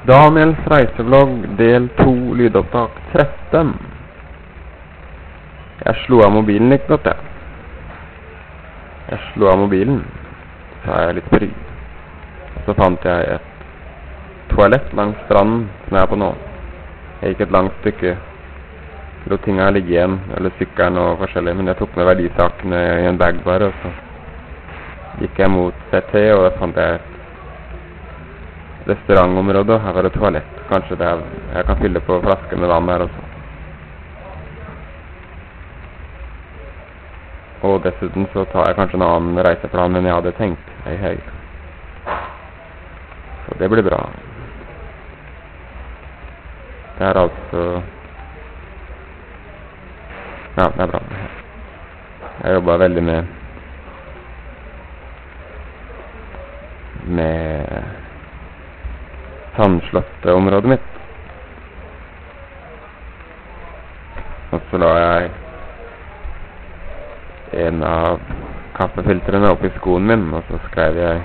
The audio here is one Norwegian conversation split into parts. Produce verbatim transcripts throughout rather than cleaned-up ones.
Daniels reisevlogg del to, lydopptak tretten. Jeg slo av mobilen ikke godt, jeg. Jeg slo av mobilen, så er jeg litt fri. Så fant jeg et toalett langs stranden som jeg er på nå. Jeg gikk et langt stykke, lot tinga ligge igjen, eller sykkelen og forskjellig, men jeg tok med verdisakene i en bag bare, og så gikk jeg mot C T, og da fant jeg et restaurantområde, her var det toalett. Kanskje det er, jeg kan fylle på flasker med vann her også. Og dessuten så tar jeg kanskje en annen reiseplan enn jeg hadde tenkt. Hei, hei. Så det blir bra. Det er altså... Ja, det er bra. Jeg jobber veldig med... med... tannslotteområdet mitt. Og så la jeg en av kaffefiltrene opp i skoen min, og så skrev jeg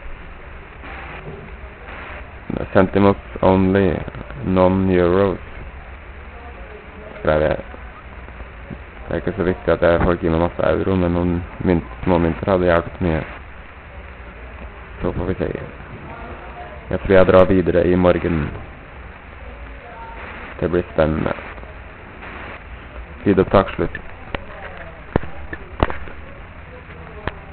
Centimos only, non-euros. Skrev jeg. Det er ikke så viktig at jeg får gi meg masse euro, men noen mynt, småmynter hadde hjulpet mye. Så får vi se. Jeg tror jeg drar videre i morgen. Det blir spennende. Lydopptak slutt.